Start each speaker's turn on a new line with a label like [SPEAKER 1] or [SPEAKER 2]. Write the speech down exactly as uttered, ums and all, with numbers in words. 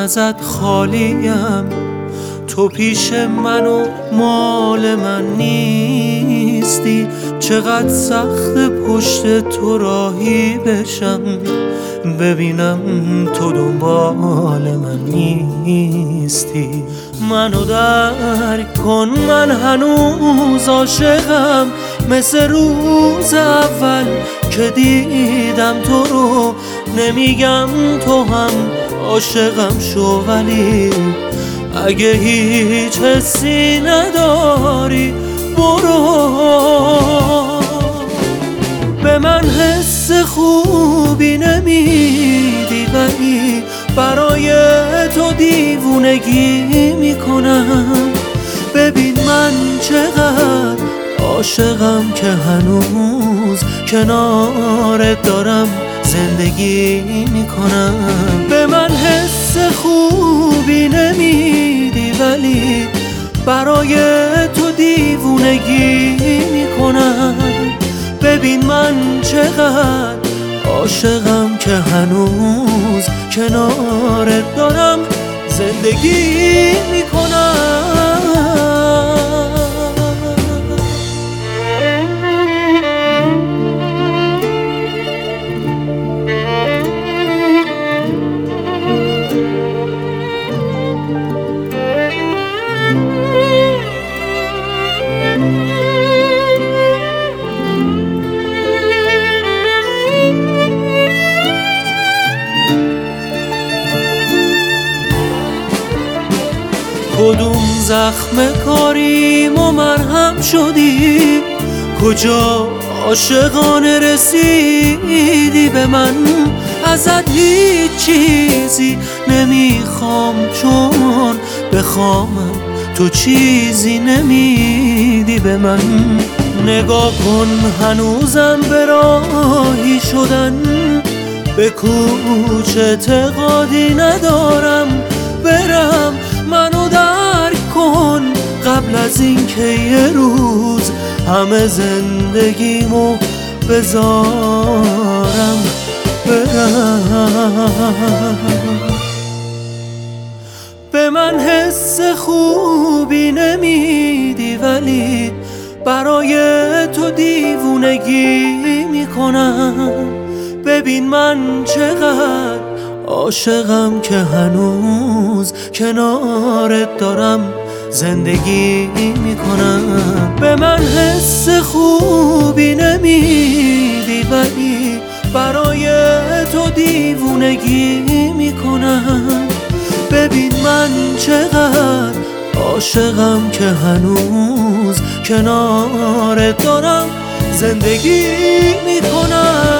[SPEAKER 1] ازت خالیم، تو پیش من و مال من نیستی. چقدر سخت پشت تو راهی بشم، ببینم تو دنبال من نیستی. منو درک کن، من هنوز عاشقم، مثل روز اول که دیدم تو رو. نمیگم تو هم عاشقم شو، ولی اگه هیچ حسی نداری برو. به من حس خوبی نمیدی، ولی برای تو دیوونگی میکنم. ببین من چقدر عاشقم که هنوز کنارت دارم زندگی میکنم. به من حس خوبی نمیدی، ولی برای تو دیوونگی میکنم. ببین من چقدر عاشقم که هنوز کنارت دارم زندگی میکنم. کدوم زخم کاریم و مرهم شدی، کجا عاشقانه رسیدی به من. ازت هیچ چیزی نمیخوام، چون بخوامم تو چیزی نمیدی به من. نگاه کن هنوزم به راهی شدن، به کوچه اعتقادی ندارم برم. منو درک کن قبل از این که یه روز همه زندگیمو بذارم برم. به من حس خوبی نمیدی، ولی برای تو دیوونگی میکنم. ببین من چقدر عاشقم که هنوز کنارت دارم زندگی میکنم. به من حس خوبی نمیدی، ولی برای تو دیوونگی میکنم. ببین من چقدر عاشقم که هنوز کنارت دارم زندگی میکنم.